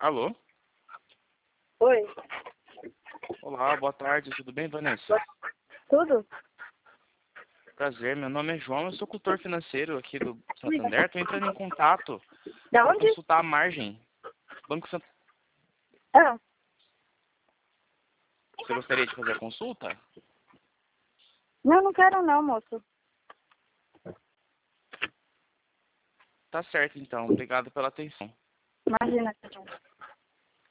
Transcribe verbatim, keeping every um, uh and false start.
Alô? Oi. Olá, boa tarde, tudo bem, Vanessa? Tudo? Prazer, meu nome é João, eu sou consultor financeiro aqui do Santander. Estou entrando em contato Da para onde? consultar a margem. Banco Santander. Ah, Você gostaria de fazer a consulta? não, não quero não, moço. Tá certo, então. Obrigado pela atenção. Imagina.